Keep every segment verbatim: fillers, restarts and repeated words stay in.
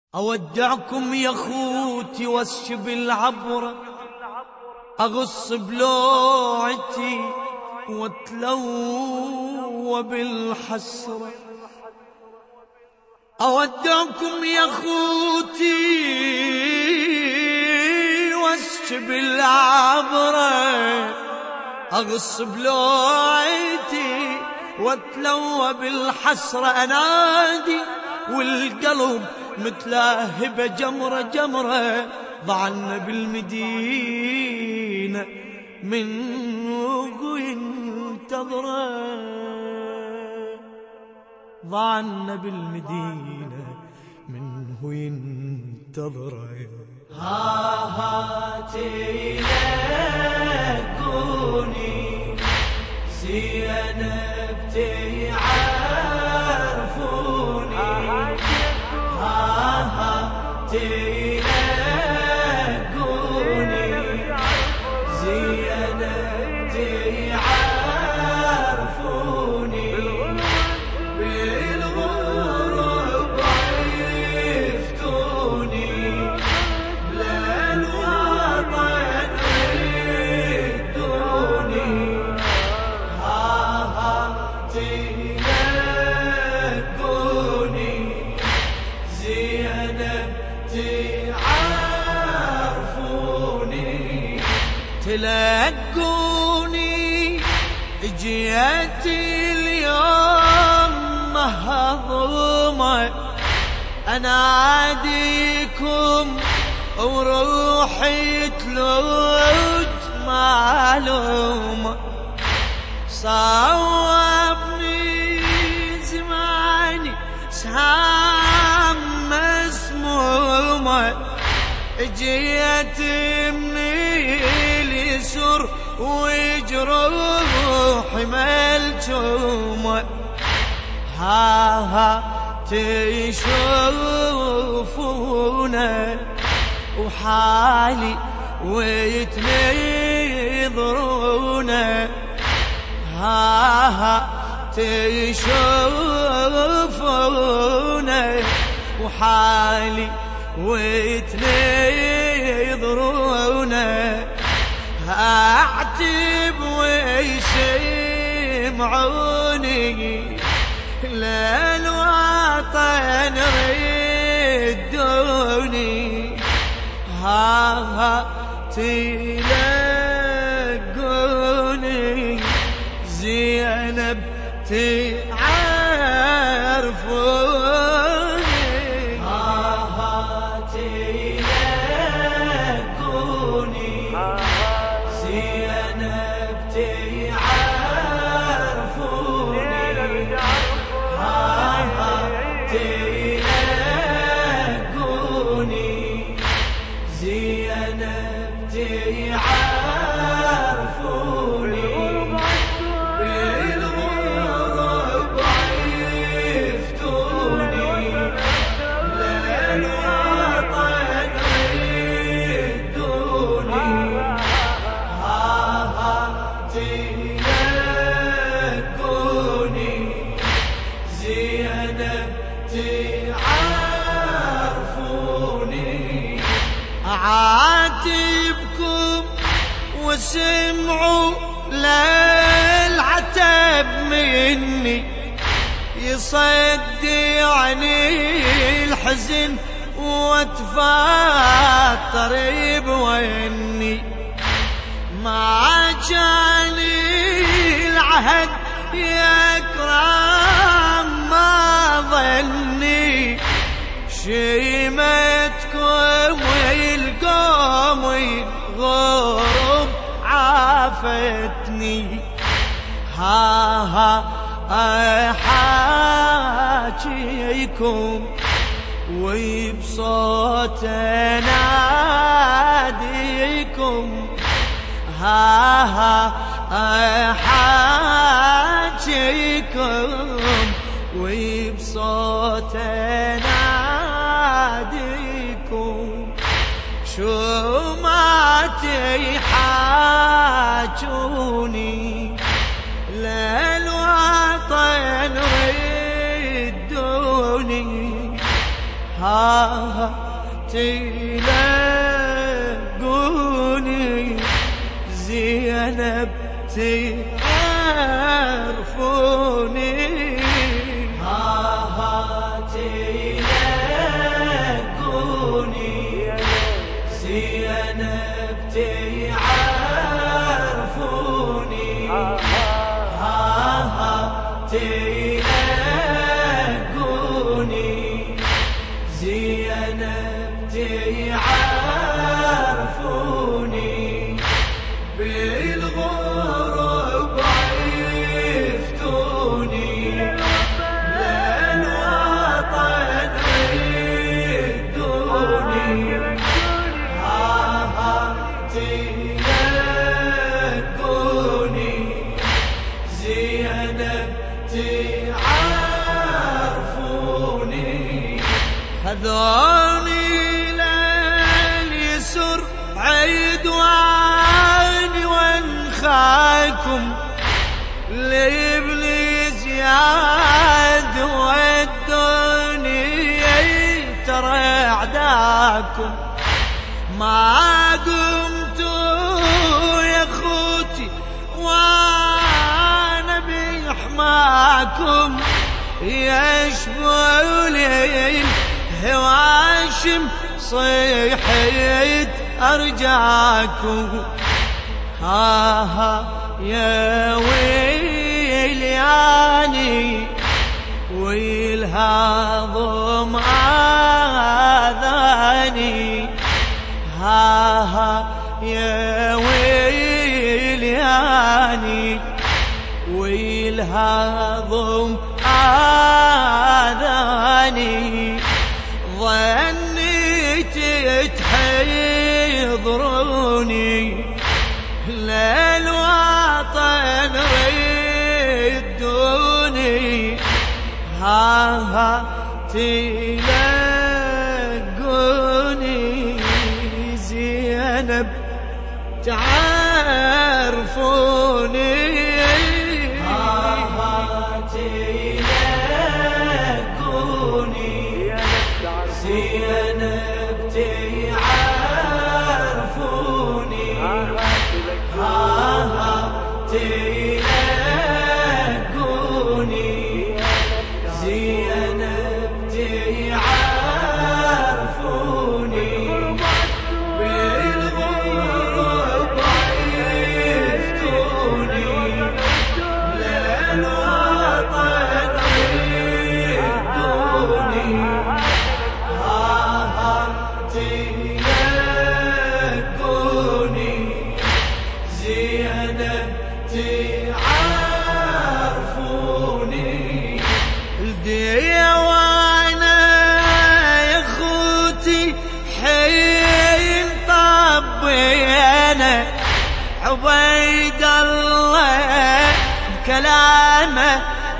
أودعكم يا خوتي واسشب العبرة، أغص بلوعتي واتلوى بالحسرة. أودعكم يا خوتي واسشب العبرة، أغص بلوعتي واتلوى بالحسرة. أنادي والقلب متلاهبة جمرة جمرة، ضعنا بالمدينة منه ينتظره، ضعنا بالمدينة منه ينتظره. ها ها تلاقوني زينب تعرفوني، ها ها تلاقوني زينب تعرفوني، بالغرب عفتوني، بلا الوطن ردوني، ها ها تلاقوني زينب تعرفوني. تلقوني جيت اليوم مهضومة، أناديكم وروحي تلوج معلومة، صوبني زماني سهام مسمومة، جيت من اليسر وجروحي ملجومة، ها ها تشوفونا وحالي ويتنظرونا، ها ها تشوفونا وحالي ويتنظرونا، أعتب ويسمعوني للوطن ردوني، ها ها تلقوني زينب تعرفوني، ها ها تلقوني زينب تعرفوني، ها ها تلقوني زينب تعرفوني، بالغرب عفتوني، للوطن ردوني، ها ها تلقوني زينب تعرفوني. أعاتبكم وسمعوا للعتب مني، يصدعني الحزن واتفاطر بويني، ما كان العهد يكرم ما ظني، شيمتكم والقوم الغرب عافتني، ها ها أحاكيكم وبصوت أناديكم، ها ها أحاكيكم وبصوت أناديكم، شو ما تحاجوني للوطن ردوني، ها ها تلقوني زينب تعرفوني ها ها تلقوني زينب تعرفوني ها ها تلقوني زينب تعرفوني بالغرب عفتوني للوطن ردوني ها ها تلقوني زينب تعرفوني خذوني لليسر عدواني وانخاكم لابن زياد ودوني ترى اعداكم ما قمتوا يا اخوتي وانا بحماكم يشبوا لي هواشم صيحت أرجاكم ها ها يا ويلياني ويلهاضم آذاني ها ها يا ويلياني ويلهاضم آذاني ظنيت تحضروني للوطن ردوني ها ها تلقوني زينب تعرفوني ها ها تلقوني زينب تعرفوني ها ها تلقوني زينب تعرفوني بالغرب عفتوني للوطن ردوني تلقوني زينب تعرفوني الديوانة يا خوتي حين طبينا عبيد الله بكلامه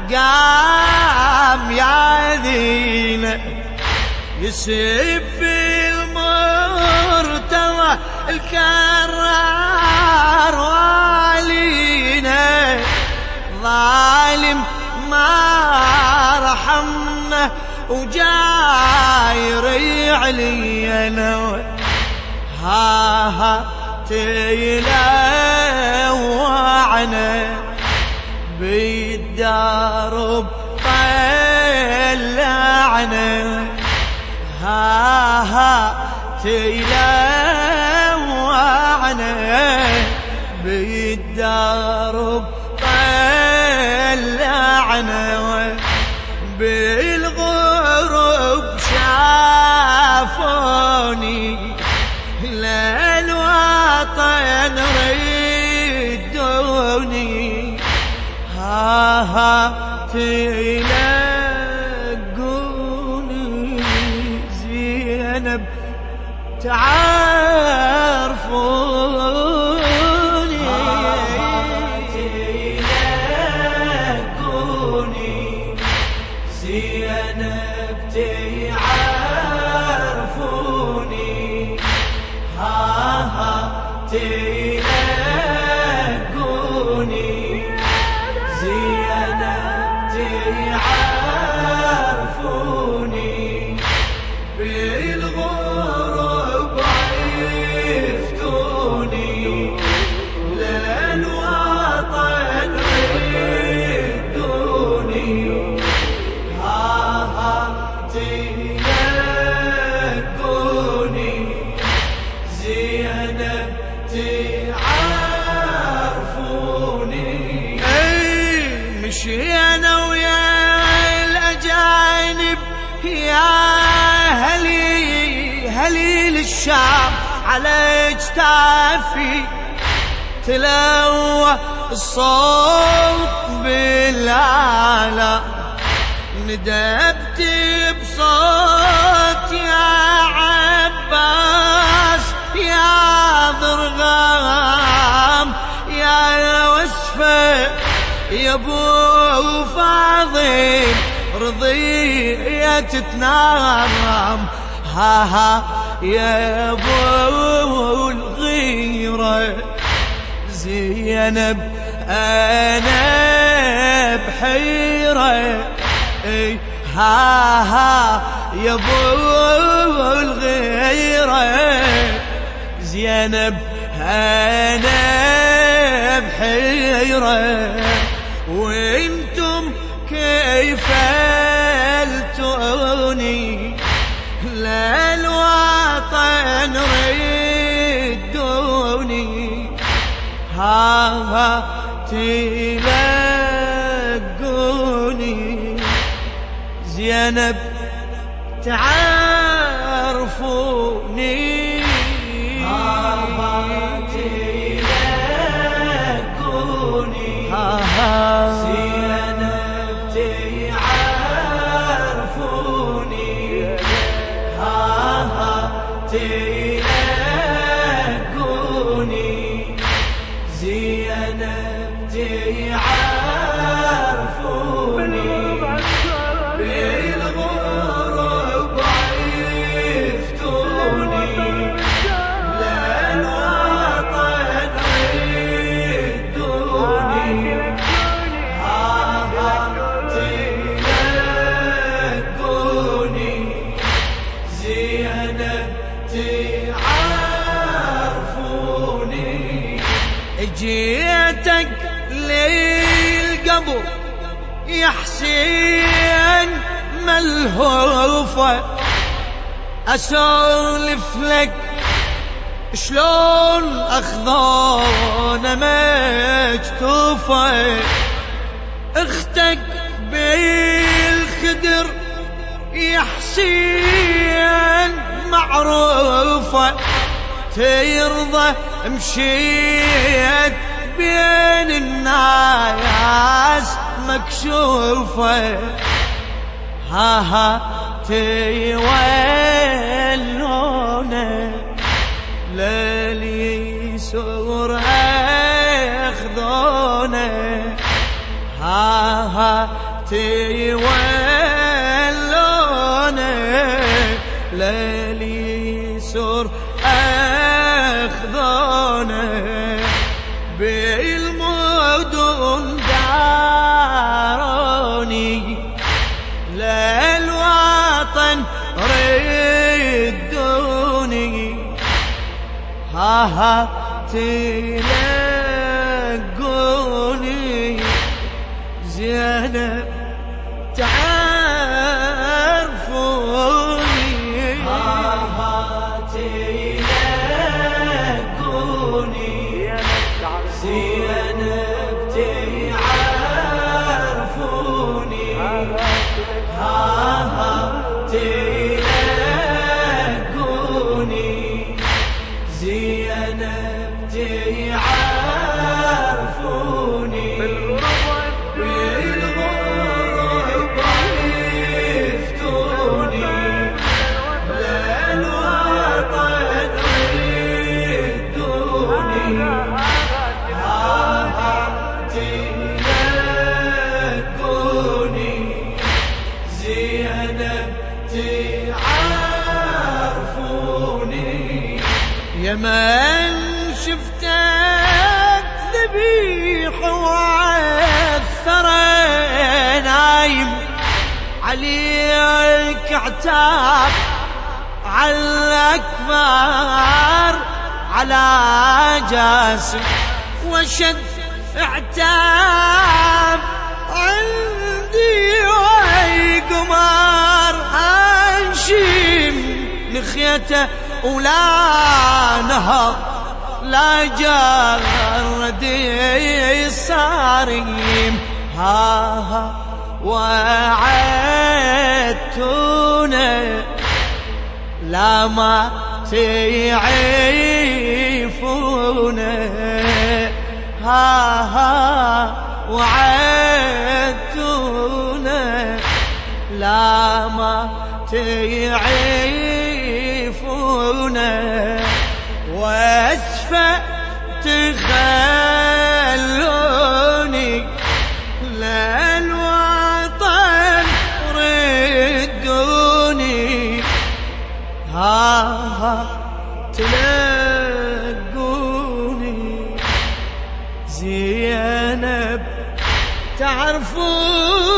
قام يعذينا يسب في المرتضى الكرار والينا ظالم ما رحمنا وجاير علينا ها ها تلوعنا بالدرب طلعنا ها ها تلوعنا بالدرب طلعنا بالغرب شافوني للوطن ردوني ها ها تلقوني زينب تعرفوني تلقوني زينب تعرفوني ها ها تلقوني زينب تعرفوني بالغرب عفتوني للوطن ردوني ها ها تلقوني زينب تعرفوني اي مشينا ويا الأجانب يا هلي هليل الشام على اجتافي تلوى الصوت بالآلة ندبت بصوت يا عباس يا ضرغام يا وسفة يا ابو فاضل رضية تتنام ها ها يا ابو الغيرة زينب انا بحيرة اي ها ها يا ابو الغيرة زينب انا بحيرة وانتم كيف فلتوني للوطن ردوني ها ها تلقوني زينب تعرفوني ها ها تلقوني ها ها تلقوني زينب تعرفوني بالغرب عفتوني للوطن ردوني ها ها تلقوني زينب تعرفوني جيتك للقبر يا حسين ملهوفة أسولف لك شلون أخذونا مكتوفة اختك بالخدر يا حسين معروفة ترضى مشيت بين الناس مكشوفة ها ها تيولونا للي سور اخذونا ها ها تيولونا للي سور اخذونا بالمدن داروني للوطن ردوني ها ها تلقوني زينب تعرفوني ها ها تلقوني زينب تعرفوني ها ها تلقوني زينب تعرفوني بالغرب عفتوني للوطن ردوني تلقوني زينب تعرفوني يا من شفتك ذبيح وعثر نايم عليك عتاب ثار على جاسم وشد اعتاب عندي وي قمار هاشم نخيته ولا نهر لا جرد الصاريم ها ها وعدتونا لا ما تعيفونا ها ها وعدتونا لا ما تعيفونا واسفة تخلوني للوطن ردوني ها ها تلقوني زينب تعرفون